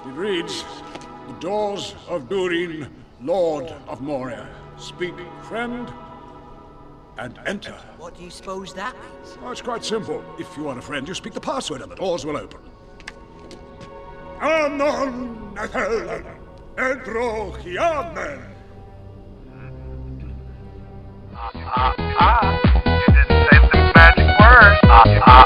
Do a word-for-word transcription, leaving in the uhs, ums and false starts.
It reads, "The doors of Durin, Lord of Moria. Speak, friend, and enter." What do you suppose that means? Oh, it's quite simple. If you are a friend, you speak the password and the doors will open. Anon Nathalan, Edrochiamen. Ah, ah, you didn't say the magic word. Ah, ah.